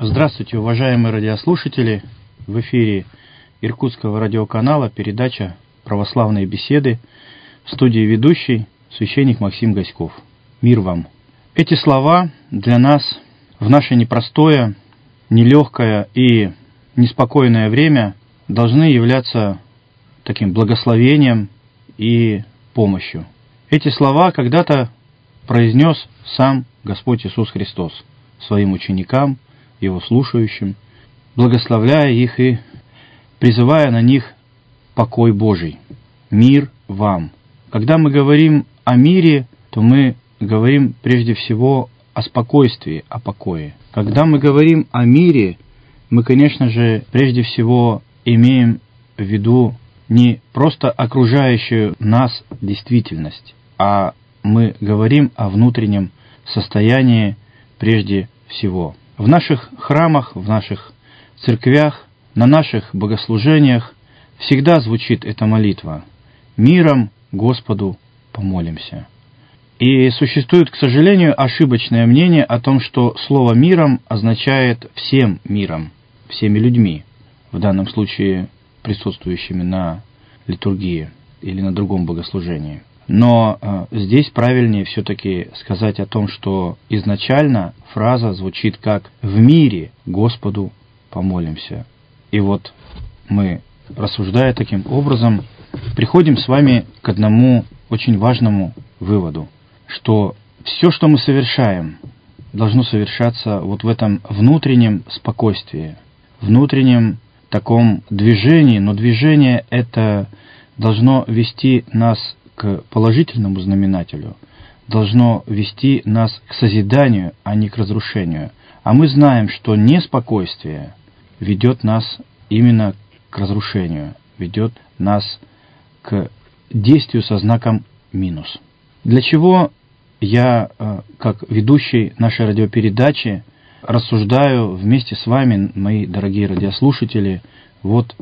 Здравствуйте, уважаемые радиослушатели! В эфире Иркутского радиоканала передача «Православные беседы», в студии ведущий священник Максим Гаськов. Мир вам! Эти слова для нас в наше непростое, нелегкое и неспокойное время должны являться таким благословением и помощью. Эти слова когда-то произнес сам Господь Иисус Христос своим ученикам, Его слушающим, благословляя их и призывая на них покой Божий. Мир вам. Когда мы говорим о мире, то мы говорим прежде всего о спокойствии, о покое. Когда мы говорим о мире, мы, конечно же, прежде всего имеем в виду не просто окружающую нас действительность, а мы говорим о внутреннем состоянии прежде всего. В наших храмах, в наших церквях, на наших богослужениях всегда звучит эта молитва: «Миром Господу помолимся». И существует, к сожалению, ошибочное мнение о том, что слово «миром» означает «всем миром», всеми людьми, в данном случае присутствующими на литургии или на другом богослужении. Но здесь правильнее все-таки сказать о том, что изначально фраза звучит как «в мире Господу помолимся». И вот мы, рассуждая таким образом, приходим с вами к одному очень важному выводу, что все, что мы совершаем, должно совершаться вот в этом внутреннем спокойствии, внутреннем таком движении, но движение это должно вести нас к положительному знаменателю, должно вести нас к созиданию, а не к разрушению. А мы знаем, что неспокойствие ведет нас именно к разрушению, ведет нас к действию со знаком минус. Для чего я, как ведущий нашей радиопередачи, рассуждаю вместе с вами, мои дорогие радиослушатели, вот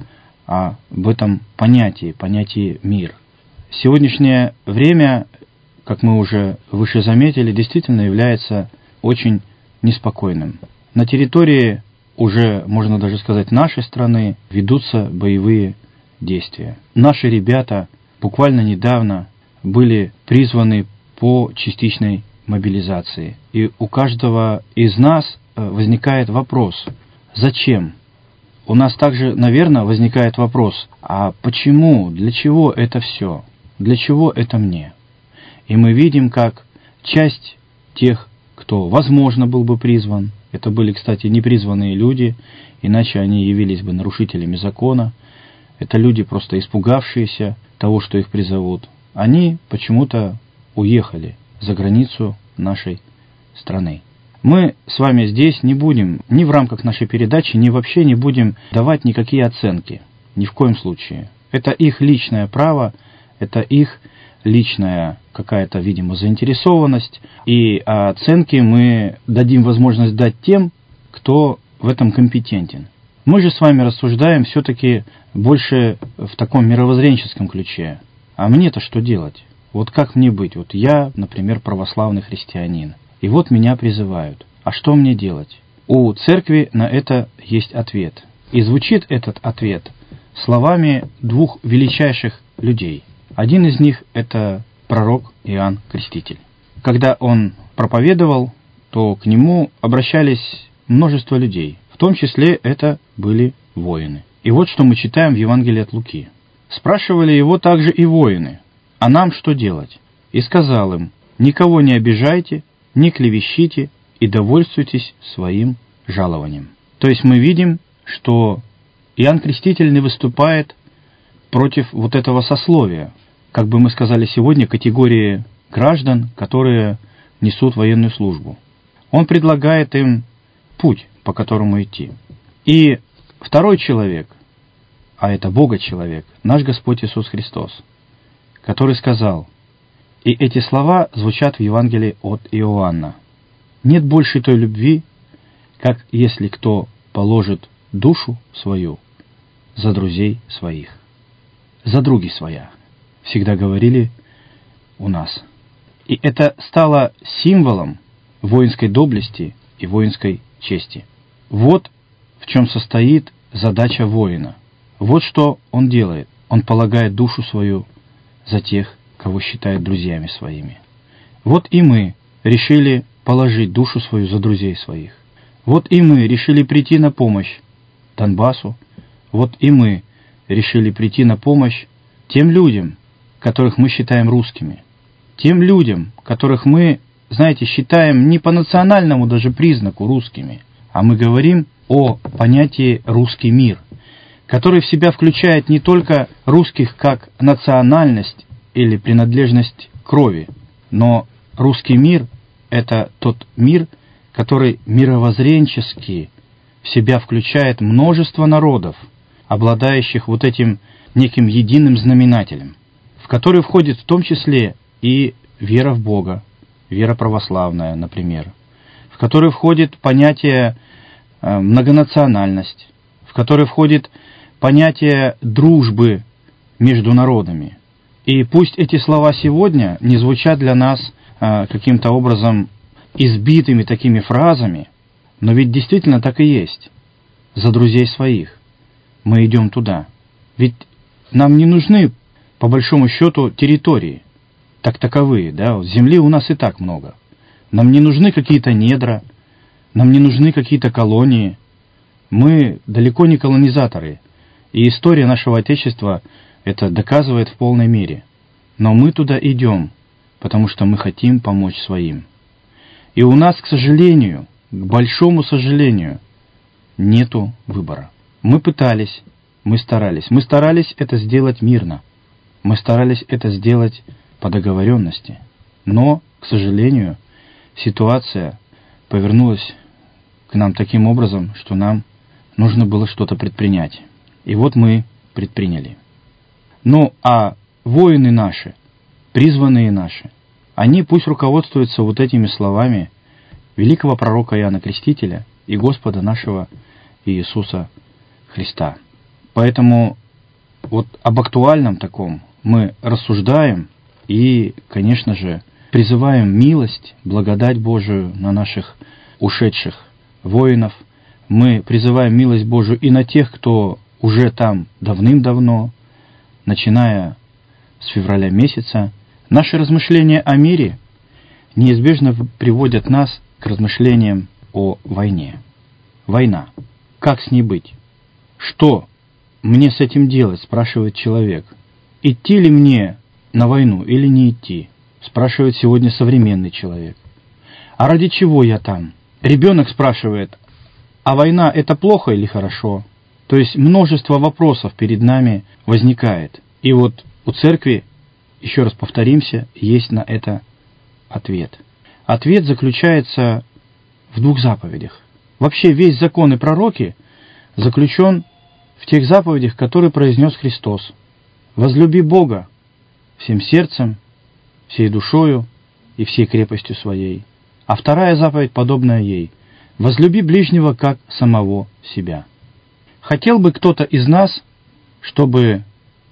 об этом понятии «мир». Сегодняшнее время, как мы уже выше заметили, действительно является очень неспокойным. На территории уже, можно даже сказать, нашей страны ведутся боевые действия. Наши ребята буквально недавно были призваны по частичной мобилизации. И у каждого из нас возникает вопрос: зачем? У нас также, наверное, возникает вопрос: а почему, для чего это все? Для чего это мне? И мы видим, как часть тех, кто, возможно, был бы призван, это были, кстати, непризванные люди, иначе они явились бы нарушителями закона, это люди, просто испугавшиеся того, что их призовут, они почему-то уехали за границу нашей страны. Мы с вами здесь не будем, ни в рамках нашей передачи, ни вообще не будем давать никакие оценки, ни в коем случае. Это их личное право, это их личная какая-то, видимо, заинтересованность, и оценки мы дадим возможность дать тем, кто в этом компетентен. Мы же с вами рассуждаем все-таки больше в таком мировоззренческом ключе. А мне-то что делать? Вот как мне быть? Вот я, например, православный христианин, и вот меня призывают. А что мне делать? У церкви на это есть ответ. И звучит этот ответ словами двух величайших людей. Один из них – это пророк Иоанн Креститель. Когда он проповедовал, то к нему обращались множество людей. В том числе это были воины. И вот что мы читаем в Евангелии от Луки. Спрашивали его также и воины: «А нам что делать?» И сказал им: «Никого не обижайте, не клевещите и довольствуйтесь своим жалованием». То есть мы видим, что Иоанн Креститель не выступает против вот этого сословия, как бы мы сказали сегодня, категории граждан, которые несут военную службу. Он предлагает им путь, по которому идти. И второй человек, а это Бога-человек, наш Господь Иисус Христос, который сказал, и эти слова звучат в Евангелии от Иоанна: «Нет больше той любви, как если кто положит душу свою за друзей своих». «За други своя», всегда говорили у нас. И это стало символом воинской доблести и воинской чести. Вот в чем состоит задача воина. Вот что он делает. Он полагает душу свою за тех, кого считает друзьями своими. Вот и мы решили положить душу свою за друзей своих. Вот и мы решили прийти на помощь Донбассу. Вот и мы решили прийти на помощь тем людям, которых мы считаем русскими. Тем людям, которых мы, знаете, считаем не по национальному даже признаку русскими, а мы говорим о понятии «русский мир», который в себя включает не только русских как национальность или принадлежность крови, но русский мир — это тот мир, который мировоззренчески в себя включает множество народов, обладающих вот этим неким единым знаменателем, в который входит в том числе и вера в Бога, вера православная, например, в который входит понятие многонациональность, в который входит понятие дружбы между народами. И пусть эти слова сегодня не звучат для нас каким-то образом избитыми такими фразами, но ведь действительно так и есть. За друзей своих мы идем туда. Ведь нам не нужны, по большому счету, территории, так таковые, да, земли у нас и так много. Нам не нужны какие-то недра, нам не нужны какие-то колонии. Мы далеко не колонизаторы, и история нашего Отечества это доказывает в полной мере. Но мы туда идем, потому что мы хотим помочь своим. И у нас, к сожалению, к большому сожалению, нету выбора. Мы пытались, мы старались это сделать мирно, мы старались это сделать по договоренности, но, к сожалению, ситуация повернулась к нам таким образом, что нам нужно было что-то предпринять. И вот мы предприняли. Ну, а воины наши, призванные наши, они пусть руководствуются вот этими словами великого пророка Иоанна Крестителя и Господа нашего Иисуса Христа. Поэтому вот об актуальном таком мы рассуждаем и, конечно же, призываем милость, благодать Божию на наших ушедших воинов. Мы призываем милость Божию и на тех, кто уже там давным-давно, начиная с февраля месяца. Наши размышления о мире неизбежно приводят нас к размышлениям о войне. Война. Как с ней быть? Что мне с этим делать, спрашивает человек. Идти ли мне на войну или не идти, спрашивает сегодня современный человек. А ради чего я там? Ребенок спрашивает, а война это плохо или хорошо? То есть множество вопросов перед нами возникает. И вот у церкви, еще раз повторимся, есть на это ответ. Ответ заключается в двух заповедях. Вообще весь закон и пророки заключен в тех заповедях, которые произнес Христос. «Возлюби Бога всем сердцем, всей душою и всей крепостью своей». А вторая заповедь, подобная ей: «Возлюби ближнего, как самого себя». Хотел бы кто-то из нас, чтобы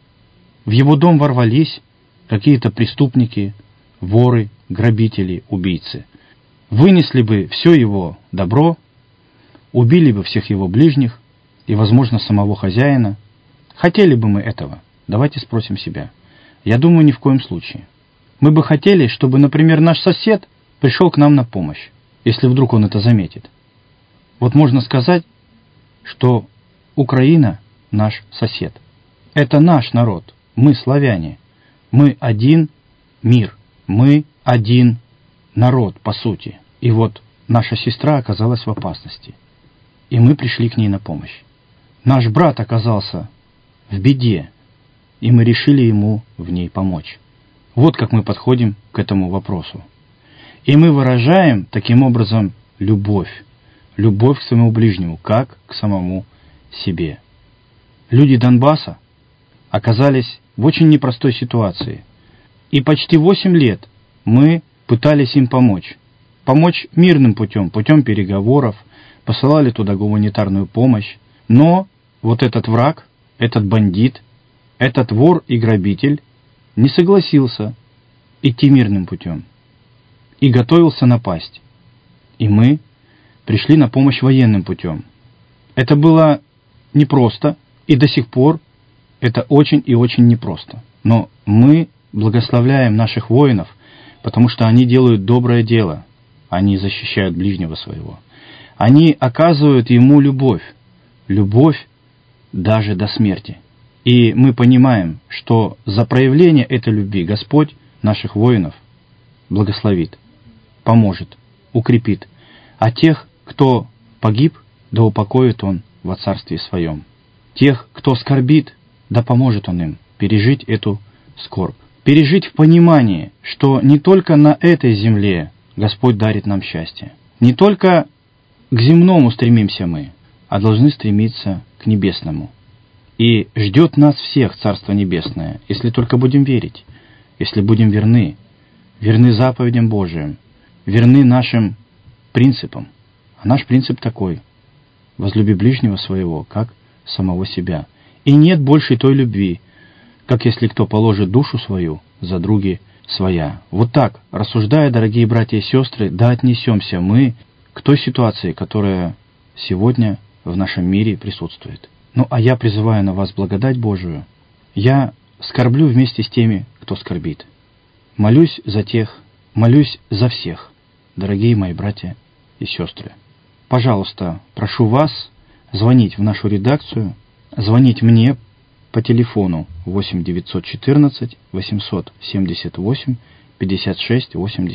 в его дом ворвались какие-то преступники, воры, грабители, убийцы, вынесли бы все его добро, убили бы всех его ближних и, возможно, самого хозяина? Хотели бы мы этого? Давайте спросим себя. Я думаю, ни в коем случае. Мы бы хотели, чтобы, например, наш сосед пришел к нам на помощь, если вдруг он это заметит. Вот можно сказать, что Украина – наш сосед. Это наш народ. Мы славяне. Мы один мир. Мы один народ, по сути. И вот наша сестра оказалась в опасности. И мы пришли к ней на помощь. Наш брат оказался в беде. И мы решили ему в ней помочь. Вот как мы подходим к этому вопросу. И мы выражаем таким образом любовь. Любовь к своему ближнему, как к самому себе. Люди Донбасса оказались в очень непростой ситуации. И почти 8 лет мы пытались им помочь. Помочь мирным путем, путем переговоров, посылали туда гуманитарную помощь. Но вот этот враг, этот бандит, этот вор и грабитель не согласился идти мирным путем и готовился напасть. И мы пришли на помощь военным путем. Это было непросто, и до сих пор это очень и очень непросто. Но мы благословляем наших воинов, потому что они делают доброе дело. Они защищают ближнего своего. Они оказывают ему любовь. Любовь даже до смерти. И мы понимаем, что за проявление этой любви Господь наших воинов благословит, поможет, укрепит. А тех, кто погиб, да упокоит Он во Царстве Своем. Тех, кто скорбит, да поможет Он им пережить эту скорбь. Пережить в понимании, что не только на этой земле Господь дарит нам счастье. Не только к земному стремимся мы, а должны стремиться к небесному. И ждет нас всех Царство Небесное, если только будем верить, если будем верны заповедям Божиим, верны нашим принципам. А наш принцип такой: возлюби ближнего своего, как самого себя. И нет больше той любви, как если кто положит душу свою за други своя. Вот так, рассуждая, дорогие братья и сестры, да отнесемся мы к той ситуации, которая сегодня в нашем мире присутствует. Ну, а я призываю на вас благодать Божию. Я скорблю вместе с теми, кто скорбит. Молюсь за тех, молюсь за всех, дорогие мои братья и сестры. Пожалуйста, прошу вас звонить в нашу редакцию, звонить мне по телефону 8 914 878 56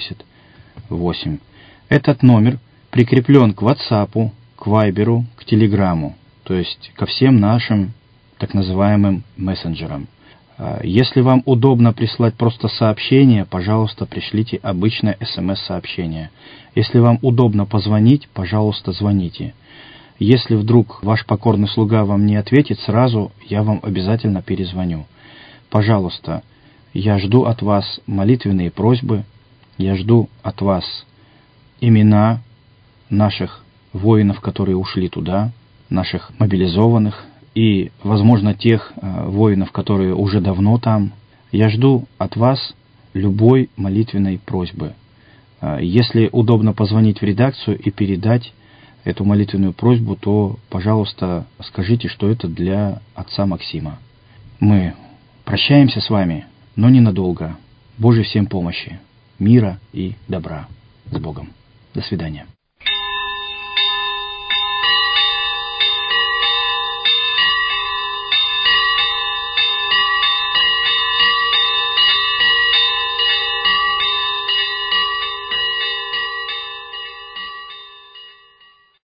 88. Этот номер прикреплен к WhatsApp, к Viber, к Telegram, то есть ко всем нашим так называемым мессенджерам. Если вам удобно прислать просто сообщение, пожалуйста, пришлите обычное СМС-сообщение. Если вам удобно позвонить, пожалуйста, звоните. Если вдруг ваш покорный слуга вам не ответит сразу, я вам обязательно перезвоню. Пожалуйста, я жду от вас молитвенные просьбы, я жду от вас имена наших воинов, которые ушли туда, наших мобилизованных, и, возможно, тех воинов, которые уже давно там. Я жду от вас любой молитвенной просьбы. Если удобно позвонить в редакцию и передать эту молитвенную просьбу, то, пожалуйста, скажите, что это для отца Максима. Мы прощаемся с вами, но ненадолго. Божьей всем помощи, мира и добра. С Богом. До свидания.